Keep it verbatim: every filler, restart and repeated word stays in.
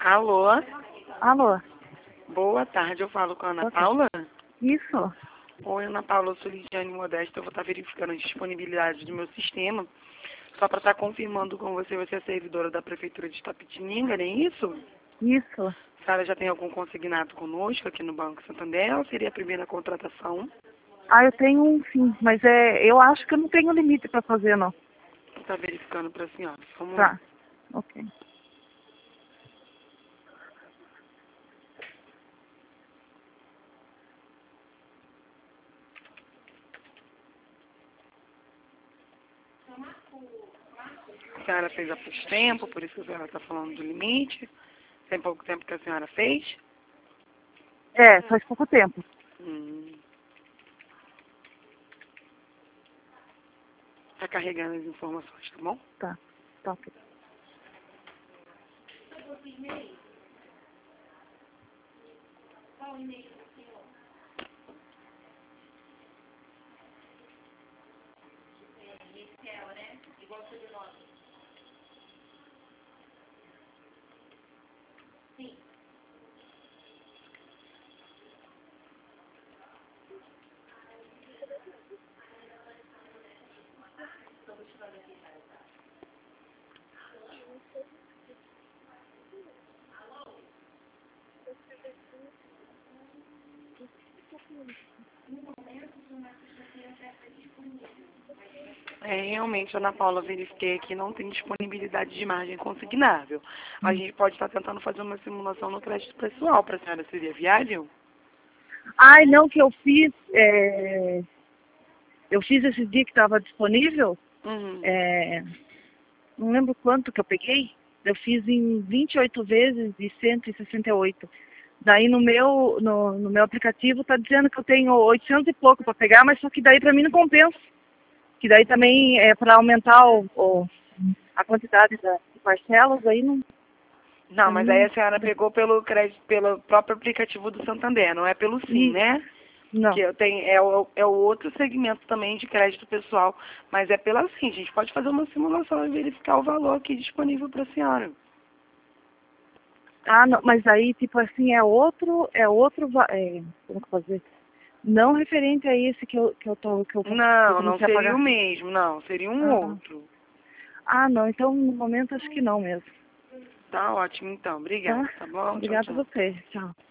Alô? Alô? Boa tarde, eu falo com a Ana Boa Paula. Isso? Oi, Ana Paula, eu sou Lidiane Modesta, eu vou estar verificando a disponibilidade do meu sistema, só para estar confirmando com você, você é servidora da Prefeitura de Itapetininga, não é isso? Isso. A senhora já tem algum consignado conosco aqui no Banco Santander, ou seria a primeira contratação? Ah, eu tenho um sim, mas é, eu acho que eu não tenho limite para fazer, não. Está verificando para a senhora, vamos lá. Tá, ok. A senhora fez há pouco tempo, por isso que a senhora está falando do limite. Tem pouco tempo que a senhora fez? É, faz pouco tempo. Hum. Tá carregando as informações, tá bom? Tá, tá ok. É, realmente, Ana Paula, verifiquei aqui, não tem disponibilidade de margem consignável. A Hum. gente pode estar tentando fazer uma simulação no crédito pessoal para a senhora, seria viável? Ai, não, que eu fiz, é, eu fiz esse dia que estava disponível, Uhum. é, não lembro quanto que eu peguei, eu fiz em vinte e oito vezes de cento e sessenta e oito. Daí no meu, no, no meu aplicativo tá dizendo que eu tenho oitocentos e pouco para pegar, mas só que daí para mim não compensa. Que daí também é para aumentar o, o, a quantidade da, de parcelas, aí não, Não, pra mim mas aí não, a senhora pegou pelo crédito, pelo próprio aplicativo do Santander, não é pelo Sim, e, né? Que não. eu tenho, é, o, é o outro segmento também de crédito pessoal, mas é pela Sim. A gente pode fazer uma simulação e verificar o valor aqui disponível para a senhora. Ah, não, mas aí, tipo assim, é outro, é outro, va- é, como que eu vou dizer? Não referente a esse que eu, que eu tô, que eu, vou- que eu Não, não comecei a seria o pagar. mesmo, não, seria um Ah, outro. ah, não, então no momento acho que não mesmo. Tá ótimo então, Tá? obrigada, tá bom? Tchau, Obrigada a tchau. você. Tchau.